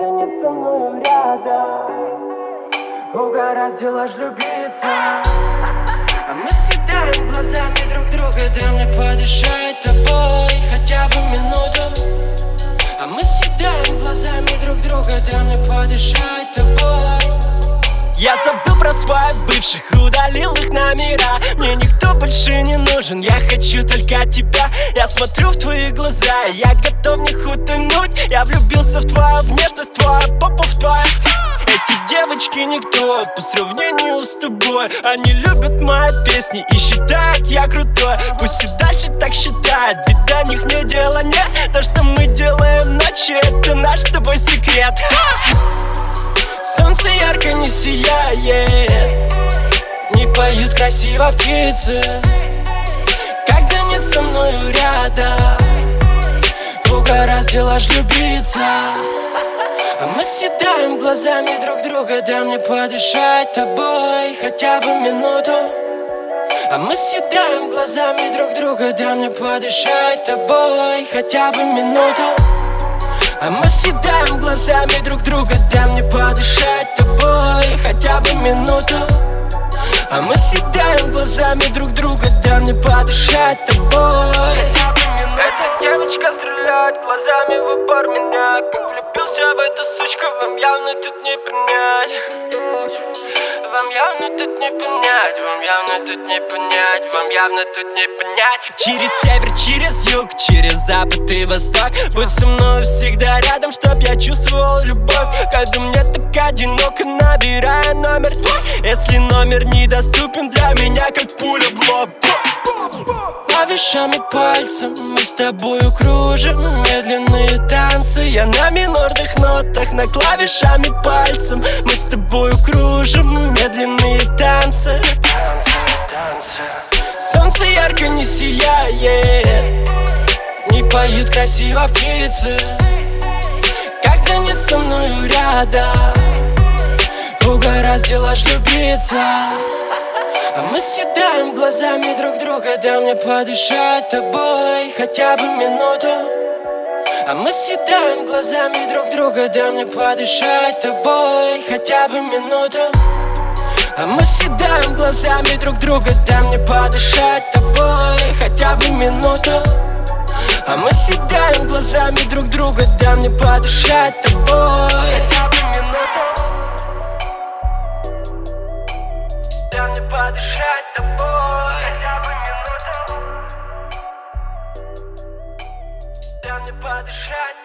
когда нет со мною рядом. Угораздило ж любиться. А мы съедаем глазами друг друга. Дай мне подышать тобой хотя бы минуту. А мы съедаем глазами друг друга. Дай мне подышать тобой. Я забыл про своих бывших, удалил их номера. Мне никто больше не нужен, я хочу только тебя. Я смотрю в твои глаза, я готов в них утонуть. Я влюбился в твою внешность, твою попу, в твою. Эти девочки никто по сравнению с тобой. Они любят мои песни и считают я крутой. Пусть и дальше так считают, ведь до них мне дела нет. То, что мы делаем ночью, это наш с тобой секрет. Солнце ярко не сияет, не поют красиво птицы, когда нет со мною рядом. Угораздило ж любиться. А мы съедаем глазами друг друга. Дай мне подышать тобой хотя бы минуту. А мы съедаем глазами друг друга. Дай мне подышать тобой хотя бы минуту. А мы съедаем глазами друг друга. Дай мне подышать тобой хотя бы минуту. А мы съедаем глазами друг друга. Дай мне подышать тобой. Эта девочка стреляет глазами в упор меня. Как влюбился в эту сучку, вам явно тут не понять. Вам явно тут не понять, вам явно тут не понять, вам явно тут не понять. Через север, через юг, через запад и восток. Будь со мной всегда рядом, чтоб я чувствовал любовь. Когда мне так одиноко, набирая номер твой. Если номер недоступен для меня, как пуля в лоб. Клавишами пальцем мы с тобою кружим медленные танцы. Я на минорных нотах, на клавишами пальцем мы с тобою кружим медленные танцы. Солнце ярко не сияет, не поют красиво птицы, когда нет со мною рядом. Угораздило ж любиться. А мы съедаем глазами друг друга. Дай мне подышать тобой хотя бы минуту. А мы съедаем глазами друг друга. Дай мне подышать тобой хотя бы минуту. А мы съедаем глазами друг друга. Дай мне подышать тобой хотя бы минуту. А мы съедаем глазами друг друга. Дай мне подышать тобой хотя бы минуту. Дай мне подышать тобой хотя бы минуту. Дай мне подышать.